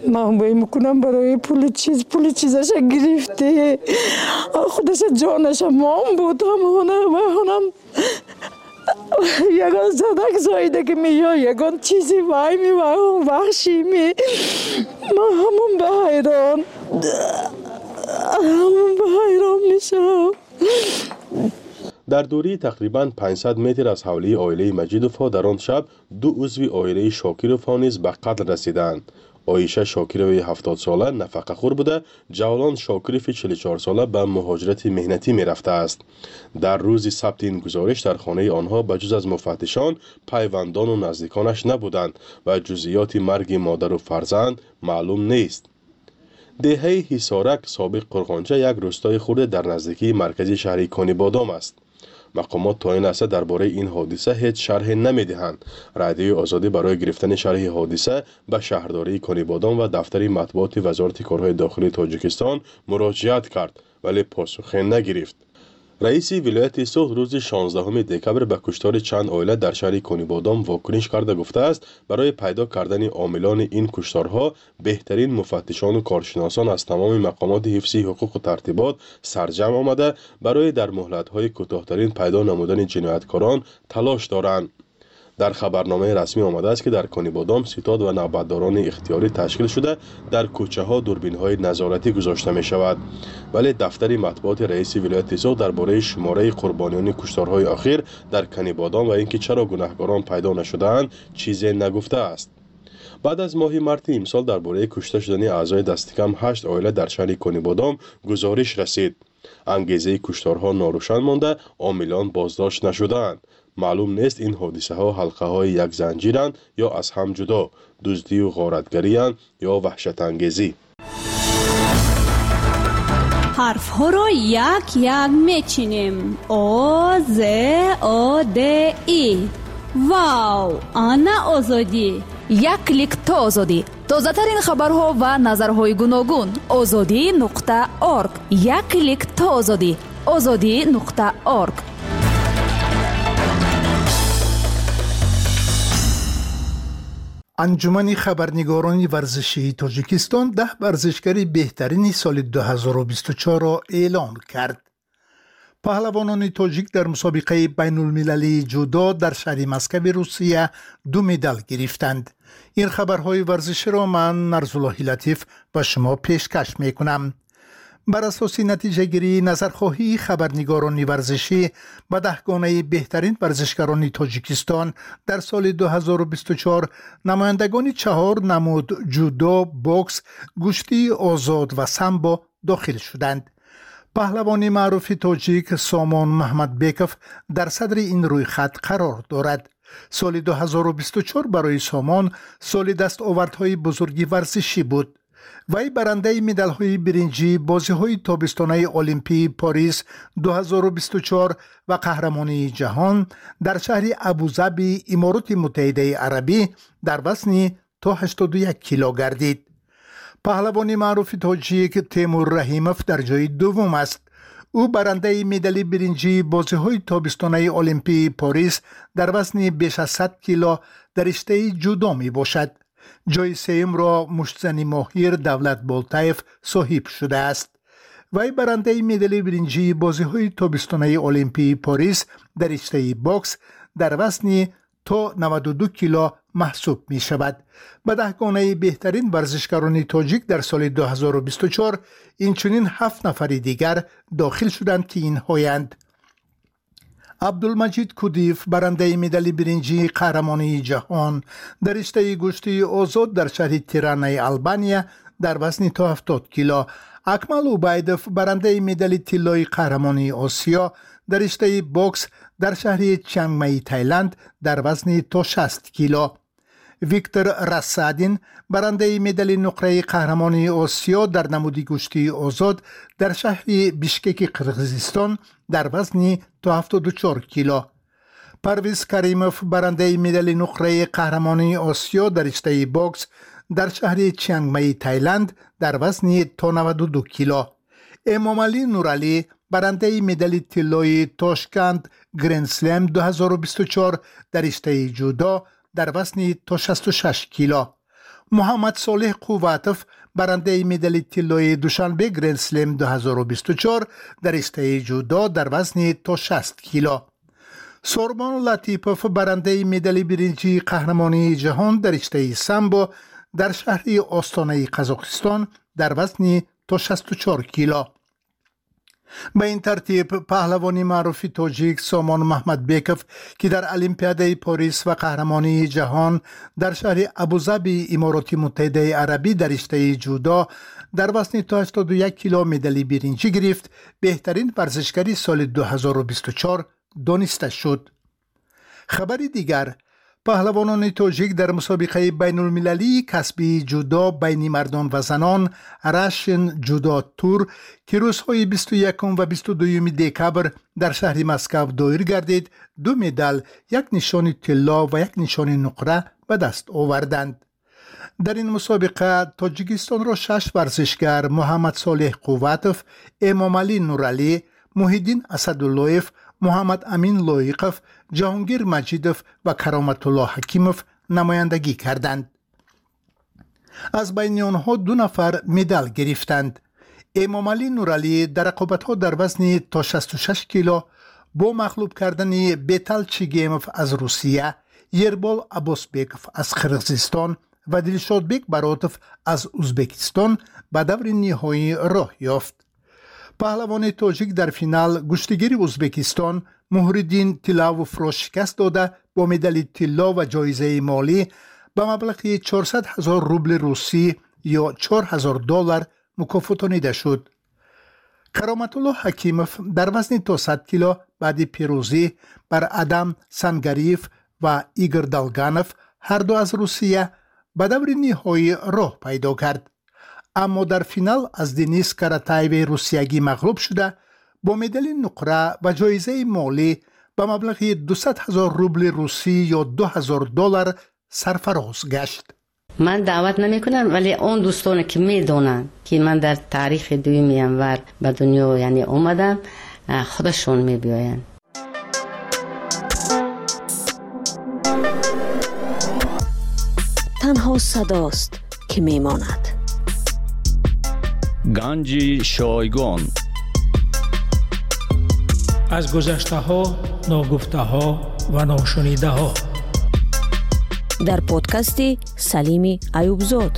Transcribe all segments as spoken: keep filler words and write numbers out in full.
من باید میکنم برای پول چیز پول چیزش گرفته خودش جانش مام بود همونه و هنم یگان صدق زایده که میاد یگان چیزی وای می وای هم وحشی می من همون به حیران همون به حیران میشم. در دوری تقریباً پانصد متر از حوله عائله مجیدوفا در آن شب دو عضو عائله شاکروفا نیز به قتل رسیدند. عایشه شاکروی هفتاد ساله نفقه خور بوده، جولان شاکروف چهل و چهار ساله به مهاجرت مهنتی می رفته است. در روز ثبت این گزارش در خانه آنها بجز از مفتشان پیوندان و نزدیکانش نبودند و جزئیات مرگ مادر و فرزند معلوم نیست. دهه حصارک سابق قرغانچه یک روستای خرد در نزدیکی مرکزی شهر کنیبادام است. مقامات تا این لحظه درباره این حادثه هیچ شرح نمیدهند. رادیوی آزادی برای گرفتن شرح حادثه به شهرداری کنیبادام و دفتر مطبوعات وزارت کارهای داخلی تاجیکستان مراجعت کرد ولی پاسخی نگرفت. رئیس ولایت سوخت روز شانزدهم دکبر به کشتار چند عائله در شهر کنیبادام واکنش کرده گفته است برای پیدا کردن عاملان این کشتارها بهترین مفتشان و کارشناسان از تمام مقامات حفظی حقوق و ترتیبات سرجم آمده برای در مهلت‌های کوتاه‌ترین پیدا نمودن جنایتکاران تلاش دارند. در خبرنامه رسمی آمده است که در کنیبادام ستاد و نوبتداران اختیاری تشکیل شده در کوچه ها دوربین های نظارتی گذاشته می شود ولی دفتر مطبوعات رئیس ولایت سوخت درباره شماره قربانیان کشتارهای اخیر در کنیبادام و اینکه چرا گناهکاران پیدا نشده‌اند چیزی نگفته است. بعد از ماه مارس امسال درباره کشته شدن اعضای دست کم هشت عائله در شهر کنیبادام گزارش رسید. انگیزه کشتارها ناروشن مانده، عاملان بازداشت نشده‌اند. معلوم نیست این حادثه ها حلقه های یک زنجیرند یا از هم جدا، دزدی و غارتگری اند یا وحشت انگیزی. حرف ها را یک یک میچینیم. او ز او د ای. واو، آنا آزادی. یک کلیک تا آزادی. تازه ترین خبرها و نظرهای گوناگون. آزادی نقطه اورگ. یک کلیک تا آزادی. آزادی نقطه اورگ. انجمن خبرنگاران ورزشی تاجیکستان ده ورزشکاری بهترین سال دو هزار و بیست و چهار را اعلام کرد. پهلوانان تاجیک در مسابقه بین المللی جودو در شهر مسکو روسیه دو مدال گرفتند. این خبرهای ورزشی را من نرزالله لطیف به شما پیشکش می کنم. بر اساس نتیجه گیری نظرخواهی خبرنگاران ورزشی به دهگانه بهترین ورزشکاران تاجیکستان در سال دو هزار و بیست و چهار نمایندگان چهار نمود جودو، بوکس، گشتی آزاد و سامبو داخل شدند. پهلوان معروف تاجیک سامان محمد بیکف در صدر این رویخط قرار دارد. سال دو هزار و بیست و چهار برای سامان سال دستاوردهای بزرگی ورزشی بود. وی برنده مدال‌های برنجی بازی‌های تابستانه المپی پاریس دو هزار و بیست و چهار و قهرمانی جهان در شهر ابوظبی امارات متحده عربی در وزن تا هشتاد و یک کیلو گردید. پهلوان معروف تاجیک تیمور رحیموف در جای دوم است. او برنده مدال برنجی بازی‌های تابستانه المپی پاریس در وزن بیش از صد کیلو در رشته جودو می باشد. جای سوم را مشتزن ماهر دولت بالتایف صاحب شده است. وی برنده مدال برنجی بازی‌های تابستانه المپی پاریس در رشته باکس در وزن تا نود و دو کیلو محسوب می شود. به دهگانه بهترین ورزشکاران تاجیک در سال دو هزار و بیست و چهار اینچنین هفت نفر دیگر داخل شدند که اینهایند: عبدالمجید کودیف برنده مدال برنجی قهرمانی جهان در رشته گشتی آزاد در شهر تیرانه آلبانیا در وزن تا هفتاد کیلو، اکمل اوبایدوف برنده مدال طلایی قهرمانی آسیا در رشته باکس در شهر چیانگ مای تایلند در وزن تا شصت کیلو، ویکتور راسادین برنده مدال نقره قهرمانی آسیا در نمود گشتی آزاد در شهر بیشکک قرقیزستان در وزن تا هفتاد و چهار کیلو، پرویز کریموف برنده مدال نقره قهرمانی آسیا در رشته باکس در شهر چیانگ مای تایلند در وزن تا نود و دو کیلو، امامعلی نورعلی برنده مدال طلایی تاشکند گرند سلم دو هزار و بیست و چهار در رشته جودو در وزن تا شصت و شش کیلو، محمد صالح قواتف برنده مدال طلای دوشنبه گرند سلم دو هزار و بیست و چهار در رشته جودو در وزن تا شصت کیلو. سوربان لطیپوف برنده مدال برنجی قهرمانی جهان در رشته سامبو در شهر آستانه قزاقستان در وزن تا شصت و چهار کیلو. به این ترتیب پهلوانی معروف تاجیک سامان محمد بیکوف که در المپیاده پاریس و قهرمانی جهان در شهر ابوظبی امارات متحده عربی در رشته جودو در وزن تا هشتاد و یک کیلو مدال برنجی گرفت، بهترین ورزشکاری سال دو هزار و بیست و چهار دانسته شد. خبری دیگر، پهلوانان تاجیک در مسابقه بین المللی کسبی جودو بین مردان و زنان راشن جودو تور که روزهای بیست و یکم و بیست و دوم دکبر در شهر مسکو دایر گردید، دو مدال، یک نشان طلا و یک نشان نقره به دست آوردند. در این مسابقه تاجیکستان را شش ورزشگر محمد صالح قواتف، امام علی نورعلی، محیدین اسداللهیف، محمد امین لایقف، جهانگیر مجیدوف و کرامت الله حکیموف نمایندگی کردند. از بین آنها دو نفر مدال گرفتند. امام علی نورعلی در رقابت‌ها در وزن تا شصت و شش کیلو با مغلوب کردن بیتال چیگیموف از روسیه، یربال عباسبکوف از قرقیزستان و دلشادبک براتوف از ازبکستان به دور نهایی راه یافت. پهلوان تاجیک در فینال گشتگیر ازبکستان محردین تلاوف را شکست داده با مدال طلا و جایزه مالی به مبلغ چهارصد هزار روبل روسی یا چهار هزار دلار مکافاتانیده شد. کرامت الله حکیموف در وزن تا صد کیلو بعد پیروزی بر ادم سنگریف و ایگر دالگانوف هر دو از روسیه به دور نهایی راه پیدا کرد، اما در فینال از دنیس کراتایو روسیگی مغلوب شده با مدال نقره و جایزه مالی به مبلغ دویست هزار روبل روسی یا دو هزار دلار سرفراز گشت. من دعوت نمی کنم، ولی اون دوستان که می دونن که من در تاریخ دوم ینور به دنیا یعنی اومدم خودشون می بیاین. تنها صداست که می ماند. گنج شایگان از گذشته ها، ناگفته ها و ناشنیده ها در پادکستی سلیمی ایوبزاد.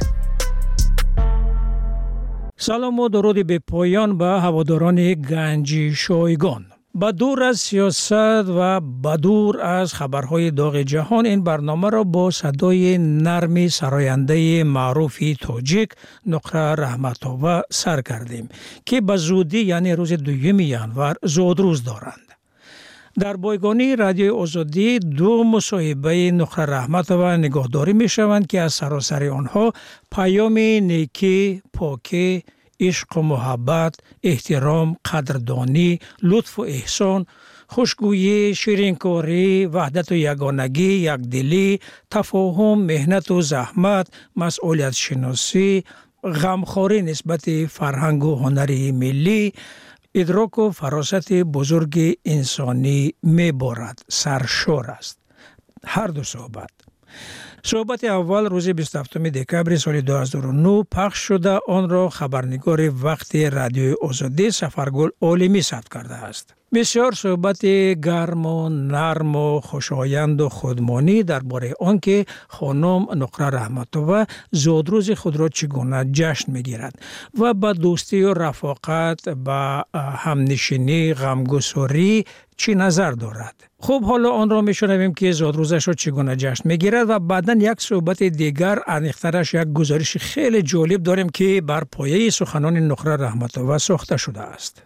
سلام و درود به پایان به هواداران گنج شایگان. با دور از سیاست و با دور از خبرهای داغ جهان، این برنامه را با صدای نرم سراینده معروف تاجیک نقره رحمت‌آور سر کردیم که به زودی یعنی روز دوم ینور زادروز دارند. در بایگانی رادیوی آزادی دو مصاحبه نقره رحمت‌آور نگاهداری می شوند که از سراسر آنها پیام نیکی، پاکی، عشق و محبت، احترام، قدردانی، لطف و احسان، خوشگویی، شیرینکاری، وحدت و یگانگی، یکدلی، تفاهم، مهنت و زحمت، مسئولیت شناسی، غمخواری نسبت فرهنگ و هنر ملی، ادراک و فراست بزرگ انسانی می‌بارد، سرشار است. هر دو صحبت. صحبت اول روز بیست و هفتم دکبر سال دو هزار و نه پخش شده، آن را خبرنگار وقت رادیوی آزادی سفرگل عالمی ثبت کرده است. بسیار صحبت گرم و نرم و خوشایند و خودمانی درباره آنکه خانم نقره رحمت‌آور زادروز خود را چگونه جشن می‌گیرد و با دوستی و رفاقت با همنشینی غمگساری چی نظر دارد. خب حالا آن را میشنویم که زادروزش را چگونه جشن میگیرد و بعداً یک صحبت دیگر عمیق‌ترش یک گزارش خیلی جالب داریم که بر پایه سخنان نقره رحمت‌آور ساخته شده است.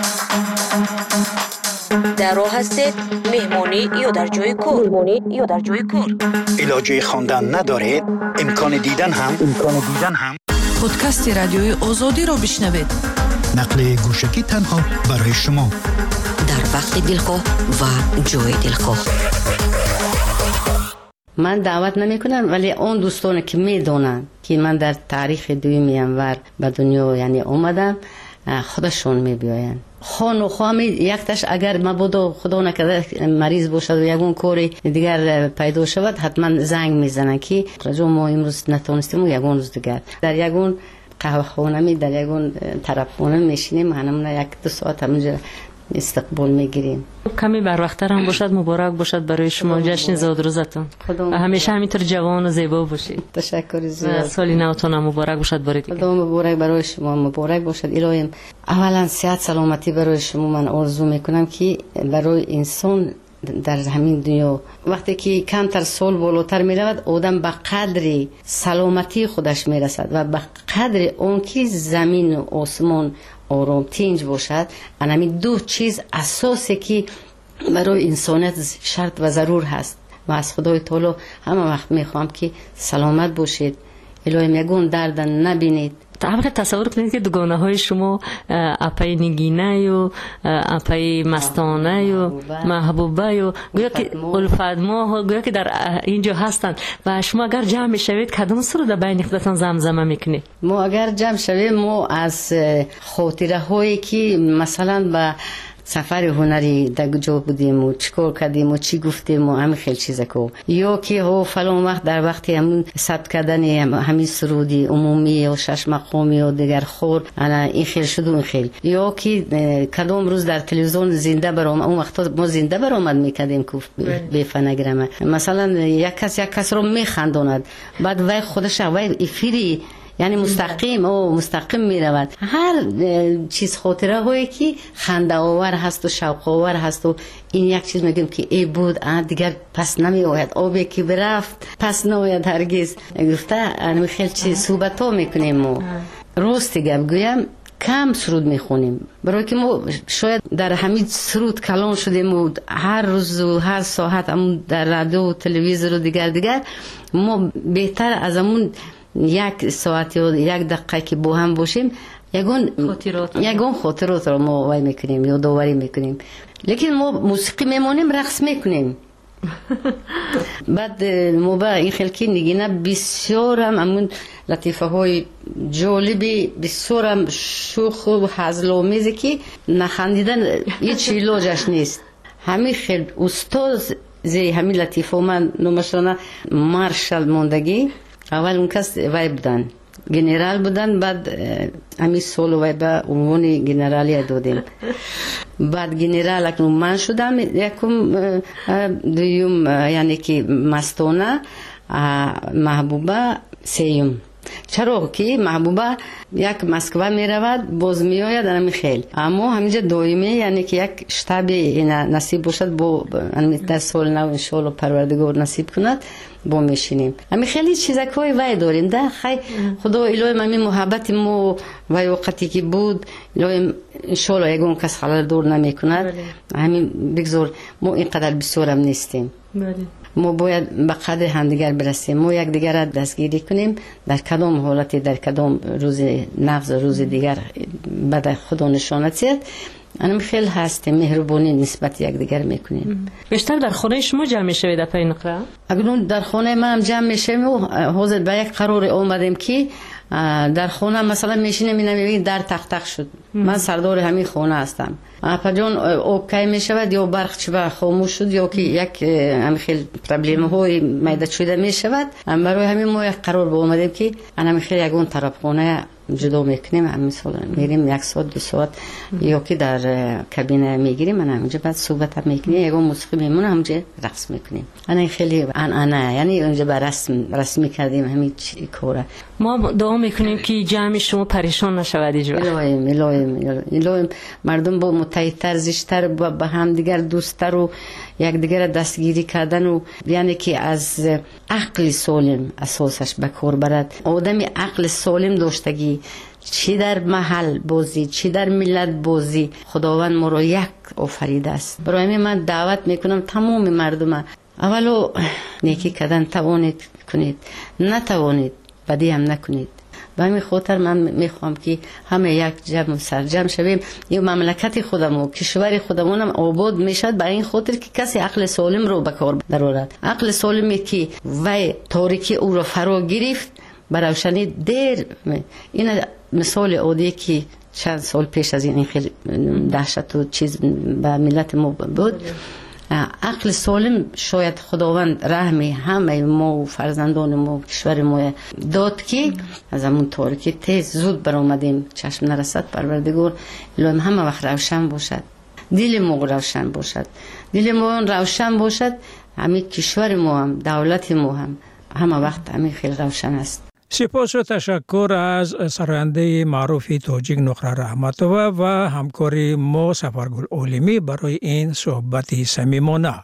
در راه هستید مهمانی یا در جای کار؟ مهمانی یا در جای کار؟ علاجه خواندن ندارید؟ امکان دیدن هم امکان دیدن هم پادکست رادیوی آزادی را بشنوید. نقل گوشکی تنها برای شما در وقت دلخواه و جای دلخواه. من دعوت نمی کنم، ولی اون دوستان که می دونن که من در تاریخ دوم ینور به دنیا یعنی اومدم خودشون می بیاین. خان و خام یکتش اگر مبادا خدا نکرده مریض باشد و یگون کاری دیگر پیدا شود حتما زنگ میزنن که رجا ما امروز نتونستیم یگون روز دیگر در یگون قهوه خانه می در یگون طرف خانه میشینیم همون یک دو ساعت همونجا استقبال میگیریم. کمی بر وقت‌تر هم باشد مبارک باشد برای شما جشن زادروزتون. همیشه همینطور جوان و زیبا باشید. تشکر زیاد. سال نوتون مبارک باشد برای دیگه. خدا مبارک برای شما مبارک باشد. الهی اولا صحت سلامتی برای شما من آرزو میکنم که برای انسان در همین دنیا وقتی که کمتر سال بالاتر می رود آدم به قدر سلامتی خودش می رسد و به قدر اون که زمین و آسمان آرام تنج باشد. همین دو چیز اساسی که برای انسانیت شرط و ضرور هست و از خدای تعالی همه وقت می خواهم که سلامت باشید. الهی یگون درد نبینید. اولا تصور کنید که دوگانه های شما اپای نگینه و اپای مستانه و محبوبه و گویا که الفت ماه گویا که در اینجا هستند و شما اگر جمع میشوید کدام سرود در بین خودتان زمزمه میکنید؟ ما اگر جمع شویم ما از خاطره هایی که مثلا به سفر هنری در کجا بودیم و چیکار کردیم و چی گفتیم و همین خیلی چیزا کو یا که ها فلان وقت در وقتی همون ثبت کردن همین سرودی عمومی و شش مقامی و دیگر خور انا این خیلی شد و این خیلی یا که کدام روز در تلویزیون زنده برام اون وقتا ما زنده برآمد میکردیم که به فنگرامه مثلا یک کس یک کس رو میخنداند بعد وای خودش وای افیری یعنی مستقیم او مستقیم می رود هر چیز خاطره هایی که خنده آور هست و شوق آور هست و این یک چیز میگم که ای بود دیگر پس نمی آید آبی که برفت پس نمیاد هرگز گفته انا خیلی چیز صحبت ها میکنیم ما راست گپ گویم کم سرود میخونیم برای که ما شاید در همین سرود کلان شدیم و هر روز و هر ساعت هم در رادیو و تلویزیون و دیگر دیگر ما بهتر از همون یک ساعت یا یک دقیقه که با هم باشیم یگون خاطرات یگون خاطرات رو ما وای میکنیم یا داوری میکنیم لیکن ما موسیقی میمونیم رقص میکنیم بعد ما با این خلکی نگینه بسیار هم همون لطیفه های جالبی بسیار هم شوخ و هزل‌آمیزی که نخندیدن هیچ علاجش نیست همین خیلی استاد زی همین لطیفه من نمشانه مارشال موندگی اول اون کس وای بودن گنرال بودن بعد همین سال وای به عنوان گنرالی دادیم بعد گنرال اکنون من شدم یکم دویم یعنی که مستانه محبوبه سیم چرا که محبوبه یک مسکو می رود باز می آید همین خیلی اما همینجا دائمی یعنی که یک شتابی نصیب باشد با در سال نو انشالله پروردگار نصیب کند با میشینیم همین خیلی چیزا کوی وای داریم ده خی خدا الهی همین محبت مو و وقتی که بود الهی انشالله یگون کس خلل دور نمیکند همین بگذار ما اینقدر بسیارم نیستیم ما باید به قدر همدیگر برسیم ما یک دیگر را دستگیری کنیم در کدام حالتی در کدام روز نفس روز دیگر بعد خدا نشانت زد انم خیلی هستیم مهربانی نسبت یک دیگر میکنیم بیشتر در خانه شما جمع میشوید در پای نقره اگر در خانه ما هم جمع میشیم و حاضر به یک قرار آمدیم که در خانه مثلا میشینیم میبینیم در تخت تخت شد من سردار همین خانه هستم پجان آب کی میشود یا برق چه خاموش شد یا که یک همین خیلی پرابلم های میداد شده میشود برای همین ما یک قرار با آمدیم که انا خیلی یگون طرف خانه جدا میکنیم هم مثلا میریم یک ساعت دو ساعت یا که در کابینه میگیریم من همونجا بعد صحبت هم میکنیم یگون موسیقی میمونه همونجا رقص میکنیم انا خیلی ان انا یعنی اونجا بر رسم رسمی کردیم همین کاره ما دعا میکنیم که جمع شما پریشان نشود اینجا الهیم الهیم الهیم مردم با متحدتر زیشتر با هم دیگر دوستتر و یک دیگر دستگیری کردن و یعنی که از عقل سالم اساسش به کار برد آدمی عقل سالم داشتگی چی در محل بازی چی در ملت بازی خداوند ما رو یک آفریده است برای همین من دعوت میکنم تمام مردم اولو نیکی کردن توانید کنید نتوانید بدی هم نکنید به همین خاطر من میخوام که همه یک جمع سرجم شویم این مملکت خودمون و کشور خودمونم آباد میشد برای این خاطر که کسی عقل سالم رو به کار درآورد عقل سالمی که وی تاریکی او رو فرا گرفت روشنی دیر. این مثال عادی که چند سال پیش از این خیلی دهشت و چیز به ملت ما بود. عقل سالم شاید خداوند رحمی همه ما و فرزندان ما و کشور ما داد که از همون تاریکی تیز زود برآمدیم. چشم نرسد پروردگار الهی همه وقت روشن باشد، دل ما روشن باشد، دل ما روشن باشد، همین کشور ما هم دولت ما هم همه وقت همین خیلی روشن است. سپاس و تشکر از سراینده معروف تاجیک نقره رحمتوه و همکاری ما سفرگل عالمی برای این صحبت صمیمانه.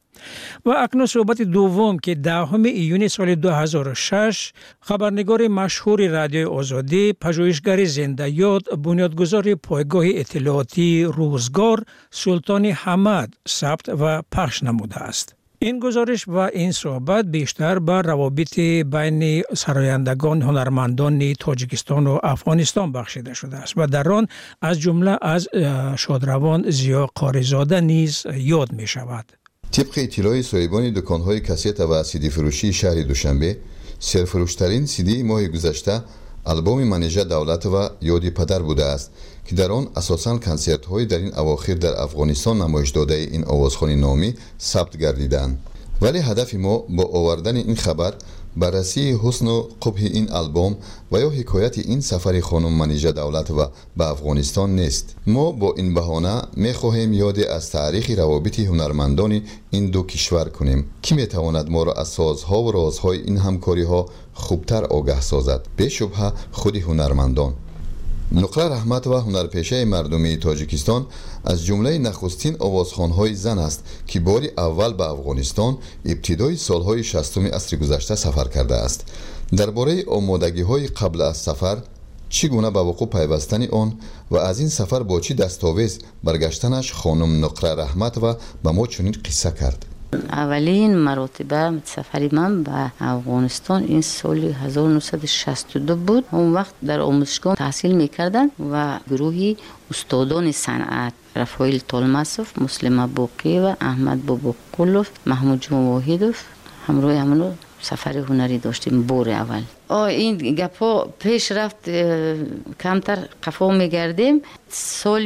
و اکنون صحبت دوم که دهم ایون سال دو هزار و شش خبرنگار مشهور رادیو آزادی، پژوهشگر زنده یاد، بنیادگذار پایگاه اطلاعاتی روزگار سلطان حمد ثبت و پخش نموده است. این گزارش و این صحبت بیشتر بر روابط بین سرایندگان هنرمندان تاجیکستان و افغانستان بخشیده شده است و در آن از جمله از شادروان ضیا قاریزاده نیز یاد می شود. طبق اطلاع صاحبان دکان‌های کاست و سیدی فروشی شهر دوشنبه، سرفروشترین سیدی ماه گذشته آلبوم منیژه دولت و یادی پدر بوده است که در آن اساساً کنسرت‌های در این اواخر در افغانستان نمایش داده این آوازخوان نامی ثبت گردیدند. ولی هدف ما با آوردن این خبر بررسی حسن و قبح این آلبوم و یا حکایت این سفر خانم منیژه دولت و به افغانستان نیست. ما با این بهانه می خواهیم یاد از تاریخ روابط هنرمندان این دو کشور کنیم که می تواند ما را از سازها و رازهای این همکاری ها خوبتر آگاه سازد. به شبهه خود هنرمندان. نقره رحمت و هنرپیشه مردمی تاجیکستان از جمله نخستین آوازخوان‌های زن است که بار اول به افغانستان ابتدای سالهای شصتم عصر گذشته سفر کرده است. درباره آمادگی‌های قبل از سفر، چگونه به وقوع پیوستن آن و از این سفر با چی دستاویز برگشتنش خانم نقره رحمت و به ما چنین قصه کرد. اولین مرتبه سفری من به افغانستان این سال هزار و نهصد و شصت و دو بود. اون وقت در آموزشگاه تحصیل میکردن و گروهی استادان صنعت رفایل طالماسوف، مسلم بوقی و احمد باباقلوف، محمود جون واحدوف همراه همونو سفر هنری داشتیم بور اول. آه این گپا پیش رفت کمتر قفا میگردیم. سال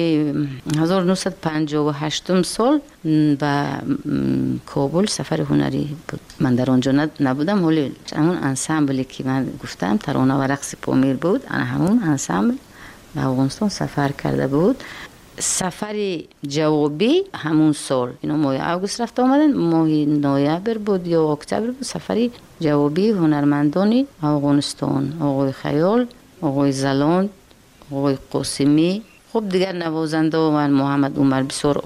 هزار و نهصد و پنجاه و هشت سال به کابل سفر هنری بود. من در آنجا نبودم ولی همون انسامبلی که من گفتم ترانه و رقص پامیر بود، انا همون انسامبل به افغانستان سفر کرده بود. سفر جوابی همون سال، اینو ماه اوگوست رفت آمدن، ماه نوامبر بود یا اکتبر بود. سفری جوابی هنرمندان افغانستان، آقای خیال، آقای زلان، آقای قاسمی، خب دیگر نوازنده و من محمد عمر بسیار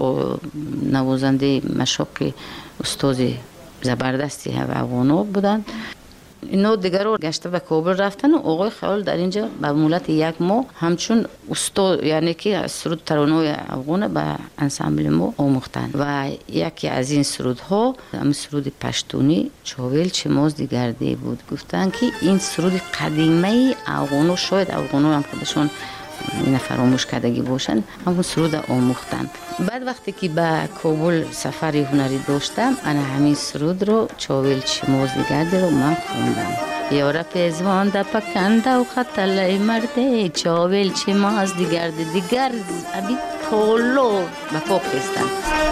نوازنده مشاق استاد زبردستی افغانا بودند. اینا دیگر رو گشته به کابل رفتن و آقای خیال در اینجا به مولت یک ماه همچون استاد، یعنی که سرود ترانه‌های افغان به انسامبل ما آموختن و یکی از این سرودها همین سرود پشتونی چاویل چماز دیگرده بود. گفتن که این سرود قدیمی افغانو، شاید افغانو هم خودشون این فراموش کردگی باشن، همون سرود آموختن. بعد وقتی که به کابل سفر هنری داشتم، انا همین سرود رو چاویل چماز دیگرده رو من خوندم. یارا پیزوان دا پکنده و خطله مرده، چاویل چماز دیگرده دیگر ابی تولو به پاک خستن.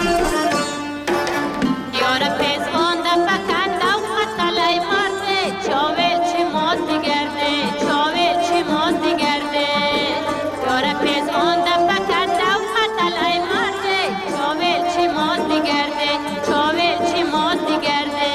یارا پیزوان دا پکنده و خطله مرده، چاویل چماز دیگرده، چاویل چماز دیگرده. یارا پیزوان دا پکنده و خطله مرده، چاویل چماز دیگرده، چاویل چماز دیگرده.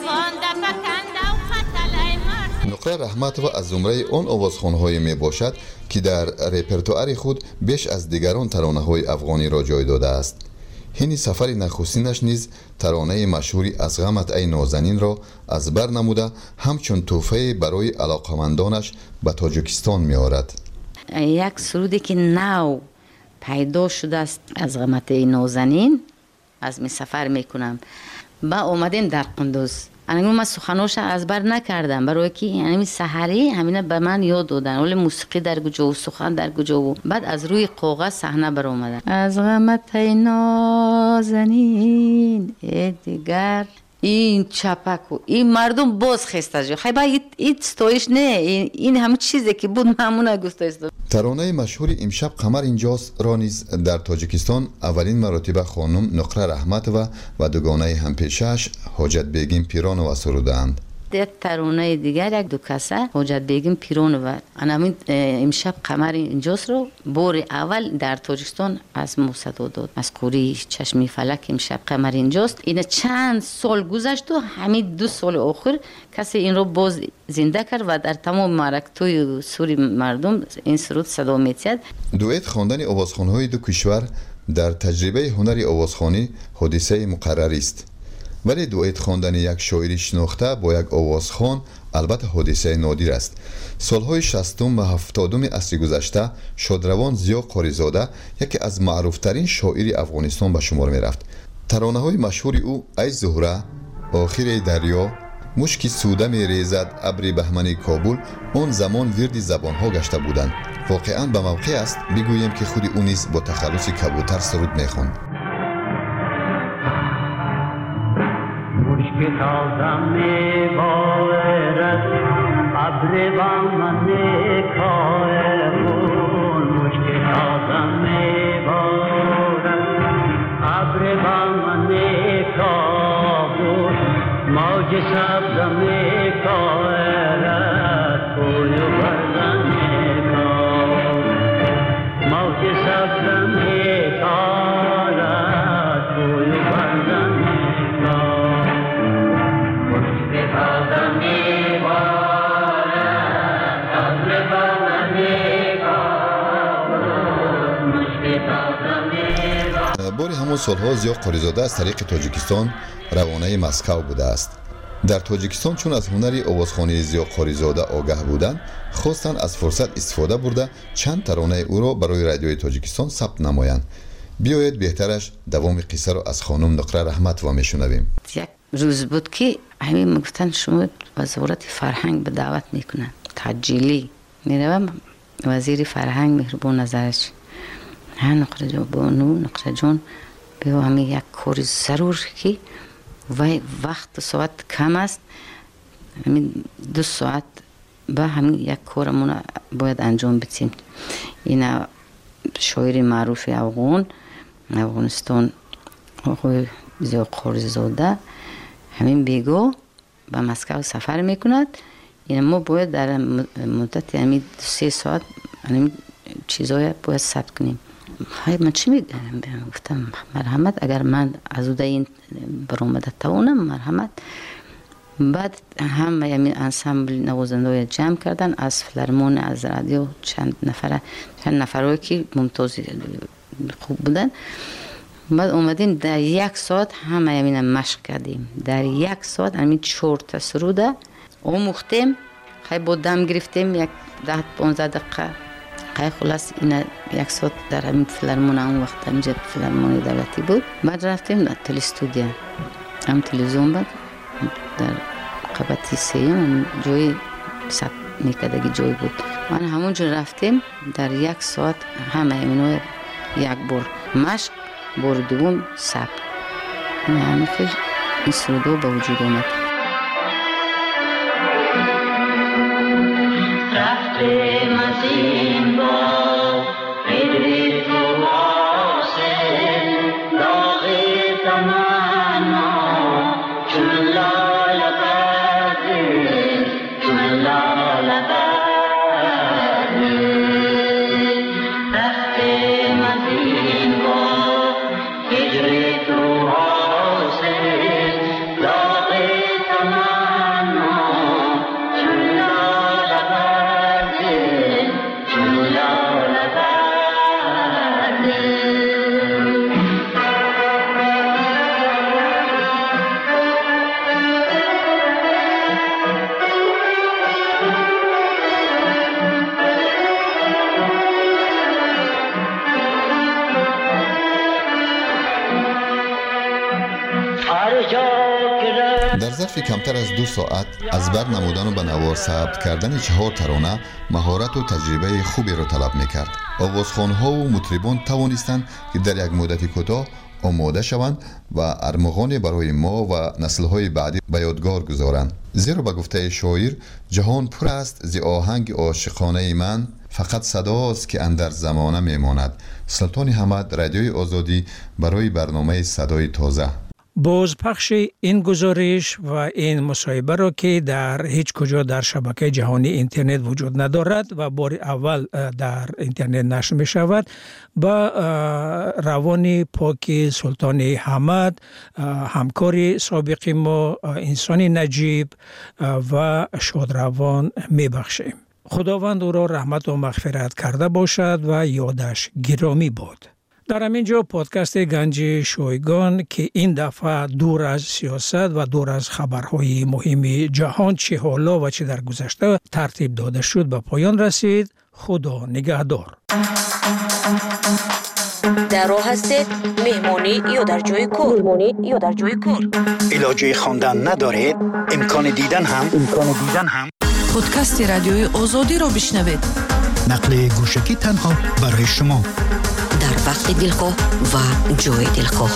نقره رحمتова از زمره آن آوازخوان‌های می باشد که در رپرتوار خود بیش از دیگران ترانه‌های افغانی را جای داده است. هین سفر نخستینش نیز ترانه مشهوری از غمت ای نازنین را از بر نموده همچون تحفه برای علاقمندانش به تاجیکستان می آورد. یک سرودی که نو پیدا شده است از غمت ای نازنین از می سفر می کنم. با اومدیم در قندوز. انا من سخنوش از بر نکردم برای که یعنی سحری همینه به من یاد دادن ولی موسیقی در کجا و سخن در کجا و بعد از روی کاغذ صحنه بر اومدن از غمت نازنین دیگر این چپک و این مردم باز خسته جو خیلی با این ستایش نه این همه چیزی که بود همونه گفتایش داد. ترانه مشهور امشب قمر اینجاست را نیز در تاجیکستان اولین مرتبه خانم نقره رحمتова و دوگانه همپیشش حاجت بیگم پیرانова سرودند. در ترانه دیگر یک دو کسه حاجت بیگم پیرانova انا امشب قمر اینجاست رو بار اول در تاجیکستان از ما صدا داد از کوری چشمی فلک امشب قمر اینجاست. این چند سال گذشت و همین دو سال آخر کسی این رو باز زنده کرد و در تمام معرکت‌های سوری مردم این سرود صدا می‌زد. دوئت خواندن آوازخوان‌های دو کشور در تجربه هنر آوازخوانی حادثه مقرری است. ولی دوئت خواندن یک شاعر شناخته با یک آوازخوان البته حادثه نادر است. سالهای شصتم و هفتادم عصر گذشته شادروان زیا قاریزاده یکی از معروفترین شاعر افغانستان به شمار می رفت. ترانه‌های مشهور او ای زهره، آخر دریا، مشکی سوده می ریزد ابر بهمن کابل آن زمان ورد زبانها گشته بودند. واقعا به موقع است بگوییم که خود او نیز با تخلص کبوتر سرود می خواند. مشک تازه می بارد ابر بهمن کابل مشک تازه می بارد ابر بهمن کابل موج سبز می کارد کوی بردن کابل موج سبز می کارد کوی بردن باری همون سالها زیا قاریزاده از طریق تاجیکستان روانه مسکو بوده است. در تاجیکستان چون از هنری آوازخوانی زیا قاریزاده آگاه بودند خواستند از فرصت استفاده برده چند ترانه او را برای رادیوی تاجیکستان ثبت نمایند. بیایید بهترش دوام قصه را از خانم نقره رحمتова میشنویم. یک روز بود که همین میگفتن شما وزارت فرهنگ به دعوت میکنن تجیلی میروم وزیر فرهنگ مهربان نظرش ها نقره جان بانو نقره جان به همین یک کار ضرور که و وقت ساعت کم است همین دو ساعت با همین یک کارمون باید انجام بدیم. این شاعر معروف افغان افغانستان آقای زیا قاریزاده همین بیگو به مسکو سفر میکند. این ما باید در مدت همین سه ساعت همین چیزای باید ثبت کنیم. های من چی میگم؟ گفتم مرحمت اگر من از اوده این برآمده توانم مرحمت. بعد هم همین انسامبل نوازنده جمع کردن از فیلارمون از رادیو چند نفره چند نفرایی که ممتاز خوب بودن. بعد اومدیم در یک ساعت همه همین مشق کردیم. در یک ساعت همین چهار تا سروده آموختیم. خیلی با دم گرفتیم یک ده پانزده دقیقه. خیلی خلاص این یک ساعت در همین فیلارمون اون وقت همینجا فیلارمون دولتی بود. بعد رفتیم در تلستودیا هم تلویزیون بود در قبطی سیم جای ثبت میکردگی جای بود. من همونجا رفتیم در یک ساعت همه همینو یک بار مشق بار دوم ثبت. این همه خیلی این سرودو به وجود آمد. رفتیم از این با قدری تو واسه داغی تمنا چون لال بردی چون لال بردی رفتیم از این با قدری تو واسه داغی در ظرف کمتر از دو ساعت از بر نمودن و به نوار ثبت کردن چهار ترانه مهارت و تجربه خوبی را طلب میکرد. آوازخوان‌ها و مطربان توانستند که در یک مدت کوتاه آماده شوند و ارمغان برای ما و نسل‌های بعدی به یادگار گذارند. زیرا به گفته شاعر جهان پر است ز آهنگ عاشقانه من، فقط صداست که اندر زمانه میماند. سلطان حمد، رادیوی آزادی، برای برنامه صدای تازه. بازپخش این گزارش و این مصاحبه را که در هیچ کجا در شبکه جهانی اینترنت وجود ندارد و بار اول در اینترنت نشر می شود، با روان پاک سلطان حمد، همکار سابق ما، انسان نجیب و شادروان می بخشیم. خداوند او را رحمت و مغفرت کرده باشد و یادش گرامی باد. در همینجا پادکست گنج شایگان که این دفعه دور از سیاست و دور از خبرهای مهم جهان چه حالا و چه در گذشته ترتیب داده شد به پایان رسید. خدا نگهدار. در راه هستید؟ مهمانی یا در جای کار؟ مهمانی یا در جای کار؟ علاجه خواندن ندارید؟ امکان دیدن هم امکان دیدن هم پادکست رادیوی آزادی رو بشنوید. نقل گوشکی تنها برای شما، در وقت دلخواه و جای دلخواه.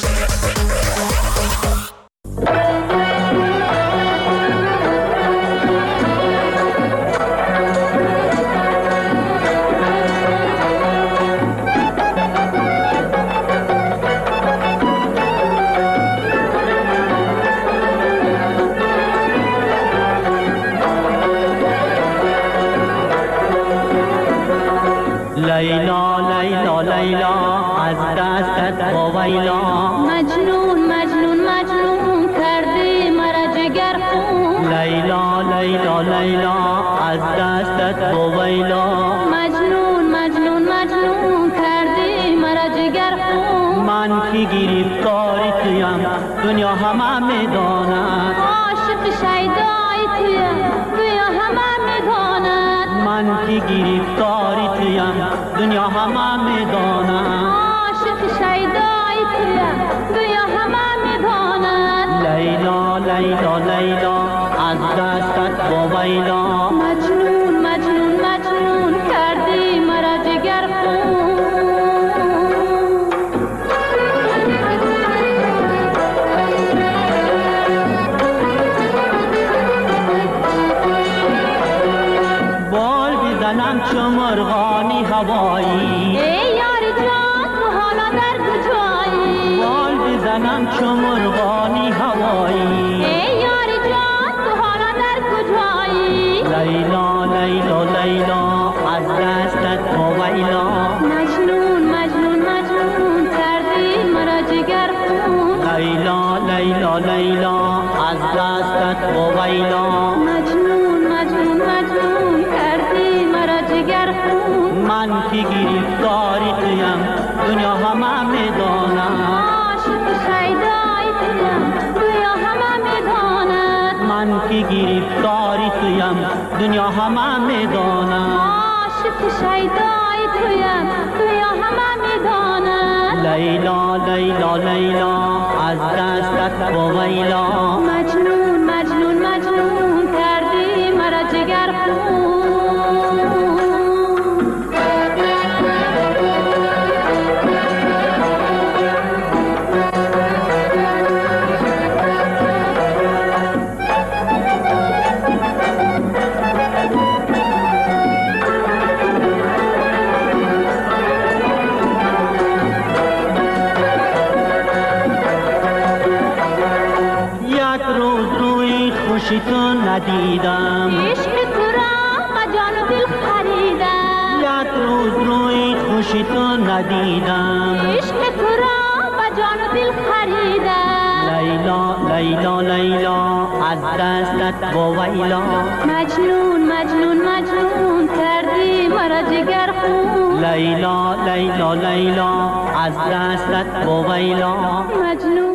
لیلا لیلا لیلا از دستت وایلا، مجنون مجنون مجنون کردی مرا جگر خون. لیلا لیلا لیلا از دستت وایلا، مجنون مجنون مجنون کردی مرا جگر خون. من که گرفتار تویم دنیا همه میداند، عاشق شیدای تویم دنیا همه میداند. من که گرفتار تویم دنیا همه میداند، عاشق شیدای تویم دنیا همه میداند. لیلا لیلا لیلا از دستت وایلا، مجنون مجنون مجنون کردی مرا جگر خون. بال بزنم چو مرغانی هوایی، ای یار جان تو حالا در کجایی؟ بال بزنم چو مرغانی هوایی، ای یار جان تو حالا در کجایی؟ لیلا لیلا لیلا از دستت وایلا، مجنون مجنون مجنون کردی مرا جگر خون. لیلا لیلا لیلا از دستت وایلا، مجنون مجنون مجنون کردی مرا جگر خون. من که گرفتاری تویم دنیا همه میداند، عاشق شیدای تویم دنیا همه میداند. من که گرفتاری تویم دنیا همه میداند، عاشق شیدای تویم دنیا همه میداند. لیلا لیلا لیلا از دستت وایلا، مجنون مجنون مجنون کردی مرا جگر خون. خوشی تو ندیدم، عشق تو را به جان و دل خریدم. یک روز روی خوشی تو ندیدم، عشق تو را به جان و دل خریدم. لیلا لیلا لیلا از دستت وایلا، مجنون مجنون مجنون کردی مرا جگر خون. لیلا لیلا لیلا از دستت وایلا، مجنون